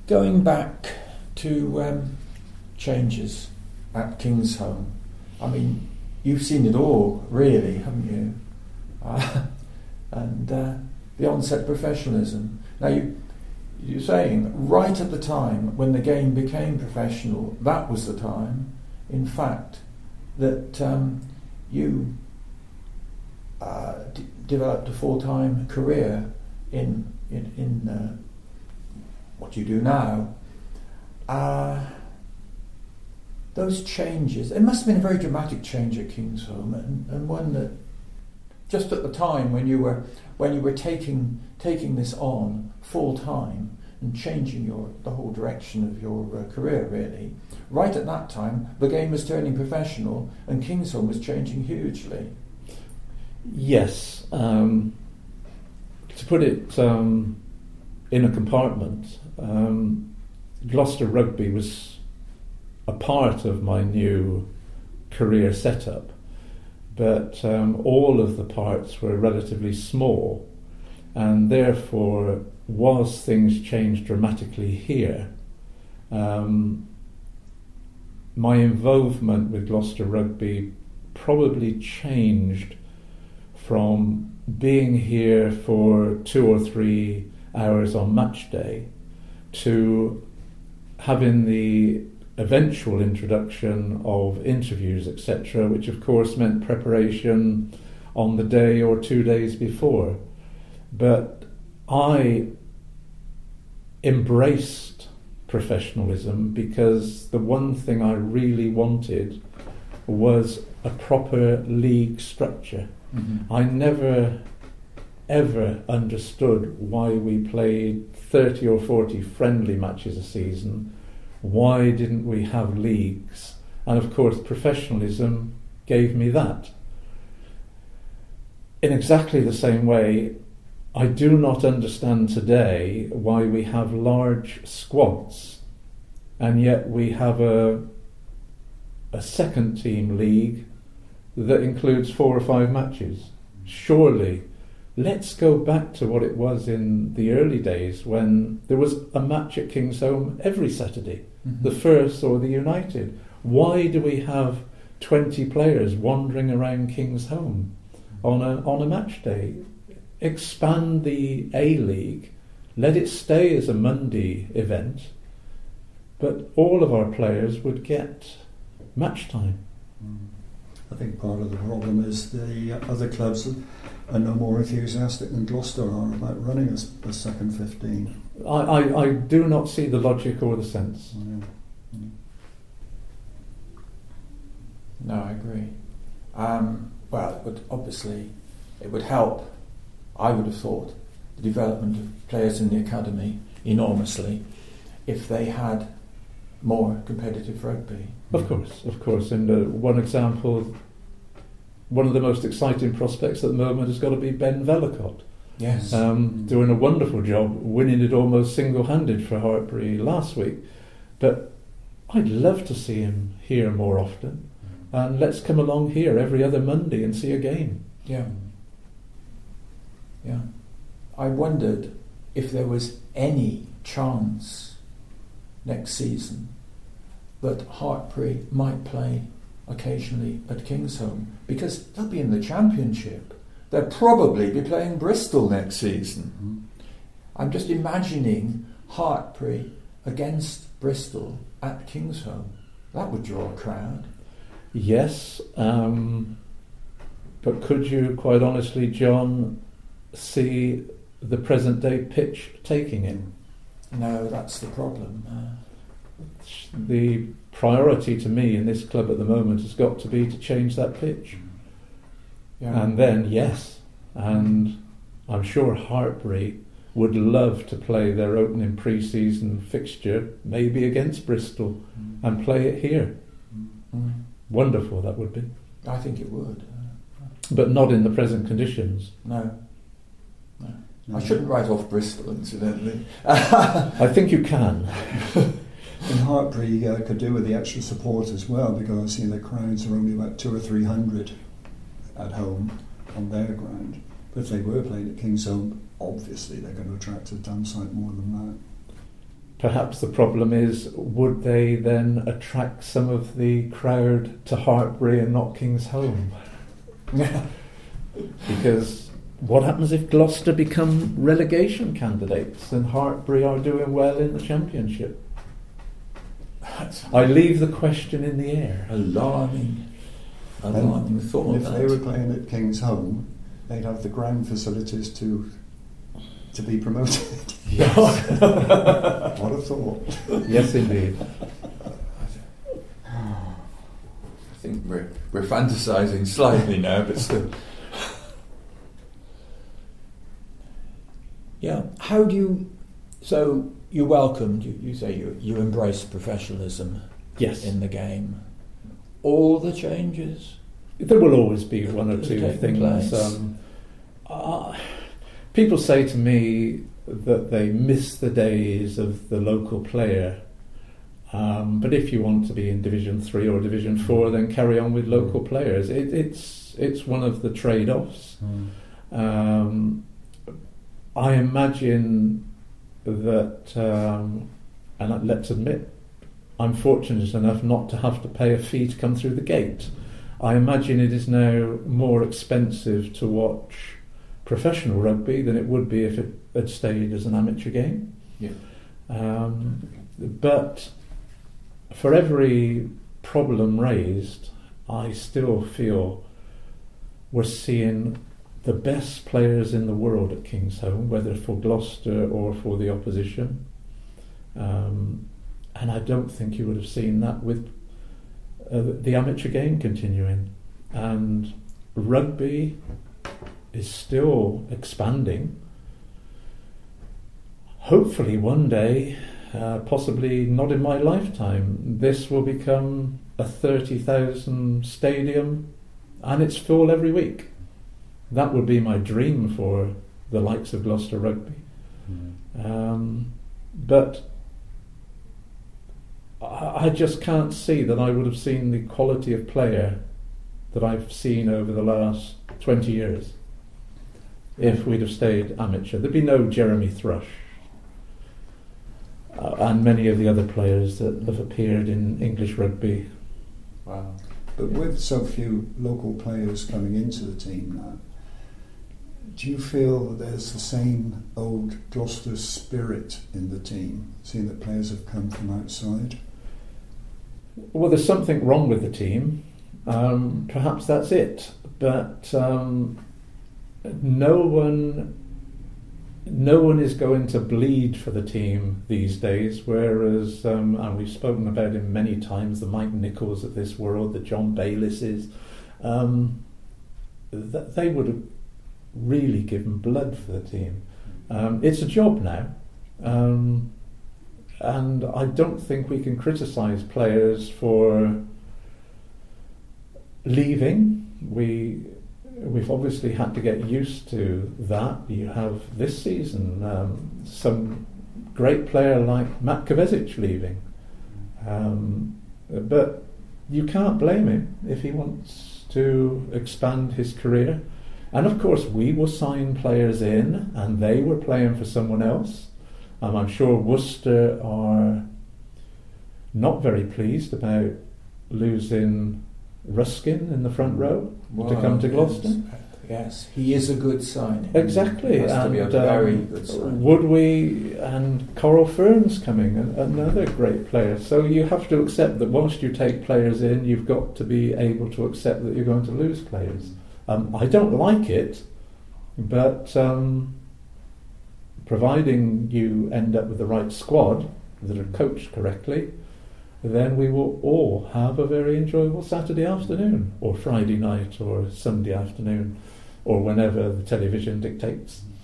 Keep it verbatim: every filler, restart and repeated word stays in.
Going back to um, changes at Kingsholm, I mean, you've seen it all, really, haven't you? Uh, and uh, the onset of professionalism. Now, you, you're saying right at the time when the game became professional, that was the time, in fact, that um, you uh, d- developed a full-time career in in, in uh, what you do now. Uh, those changes, it must have been a very dramatic change at Kingsholm, and, and one that just at the time when you were when you were taking taking this on full time and changing your the whole direction of your uh, career, really, right at that time the game was turning professional and Kingsholm was changing hugely. Yes, um, to put it um, in a compartment, um, Gloucester Rugby was a part of my new career setup, but um, all of the parts were relatively small, and therefore, was things changed dramatically here, um, my involvement with Gloucester Rugby probably changed from being here for two or three hours on match day to having the eventual introduction of interviews, et cetera, which of course meant preparation on the day or two days before. But I embraced professionalism because the one thing I really wanted was a proper league structure. Mm-hmm. I never ever understood why we played thirty or forty friendly matches a season. Why didn't we have leagues? And of course professionalism gave me that. In exactly the same way, I do not understand today why we have large squads and yet we have a a second team league that includes four or five matches. Surely, let's go back to what it was in the early days when there was a match at Kingsholm every Saturday, mm-hmm. the First or the United. Why do we have twenty players wandering around Kingsholm on a on a match day? Expand the A-League, let it stay as a Monday event, but all of our players would get match time. I think part of the problem is the other clubs are no more enthusiastic than Gloucester are about running a, a second fifteen. I, I, I do not see the logic or the sense. Yeah. Yeah. No, I agree. Um, well, it would obviously it would help. I would have thought the development of players in the academy enormously if they had more competitive rugby. Of course, of course. And uh, one example, one of the most exciting prospects at the moment has got to be Ben Vellacott. Yes. Um, mm. Doing a wonderful job, winning it almost single-handed for Hartpury last week. But I'd love to see him here more often. And let's come along here every other Monday and see a game. Yeah. Yeah. I wondered if there was any chance next season that Hartpury might play occasionally at Kingsholm, because they'll be in the Championship. They'll probably be playing Bristol next season. Mm-hmm. I'm just imagining Hartpury against Bristol at Kingsholm. That would draw a crowd. Yes, um, but could you, quite honestly, John, see the present day pitch taking it? No, that's the problem. Uh, the priority to me in this club at the moment has got to be to change that pitch. Yeah. And then, yes, and I'm sure Hartpury would love to play their opening pre-season fixture, maybe against Bristol, mm. and play it here. Mm. Wonderful that would be. I think it would. But not in the present conditions. No. No. I shouldn't write off Bristol, incidentally. I think you can. In Hartpury, you uh, could do with the extra support as well, because you know the crowds are only about two or three hundred at home on their ground. But if they were playing at Kingsholm, obviously they're going to attract a damn sight more than that. perhaps the problem is, would they then attract some of the crowd to Hartpury and not Kingsholm? Because what happens if Gloucester become relegation candidates and Hartpury are doing well in the Championship? I leave the question in the air. Alarming, alarming and thought. If that. they were playing at Kingsholm, they'd have the ground facilities to to be promoted. Yes. What a thought. Yes, indeed. I think we're we're fantasising slightly now, but still. Yeah. How do you? So you welcomed. You, you say you you embrace professionalism. Yes. In the game. All the changes. There will always be one or That's two taking things. place. Um, uh, people say to me that they miss the days of the local player. Um, but if you want to be in Division Three or Division Four, then carry on with local players. It, it's it's one of the trade-offs. Mm. Um, I imagine that, um, and let's admit, I'm fortunate enough not to have to pay a fee to come through the gate. I imagine it is now more expensive to watch professional rugby than it would be if it had stayed as an amateur game. Yeah. Um, but for every problem raised, I still feel we're seeing the best players in the world at Kingsholm, whether for Gloucester or for the opposition. Um, and I don't think you would have seen that with uh, the amateur game continuing. And rugby is still expanding. Hopefully one day, uh, possibly not in my lifetime, this will become a thirty thousand stadium and it's full every week. That would be my dream for the likes of Gloucester Rugby. Mm. Um, but I, I just can't see that I would have seen the quality of player that I've seen over the last twenty years if we'd have stayed amateur. There'd be no Jeremy Thrush uh, and many of the other players that have appeared in English rugby. Wow. But with so few local players coming into the team now, do you feel that there's the same old Gloucester spirit in the team, seeing that players have come from outside? Well, there's something wrong with the team. Um, perhaps that's it. But um, no one, no one is going to bleed for the team these days. Whereas, um, and we've spoken about him many times, the Mike Nichols of this world, the John Baylisses, um, th- they would have really given blood for the team. Um, it's a job now, um, and I don't think we can criticise players for leaving. We we've obviously had to get used to that. You have this season um, some great player like Matt Kovacic leaving, um, but you can't blame him if he wants to expand his career. And of course we will sign players in and they were playing for someone else. Um, I'm sure Worcester are not very pleased about losing Ruskin in the front row Wow, to come to Gloucester. Yes. yes, he is a good signing. Exactly. It has and, to be a very um, good signing. Would we, and Coral Ferns coming, another great player. So you have to accept that whilst you take players in, you've got to be able to accept that you're going to lose players. Um, I don't like it, but um, providing you end up with the right squad that are coached correctly, then we will all have a very enjoyable Saturday afternoon, or Friday night, or Sunday afternoon, or whenever the television dictates.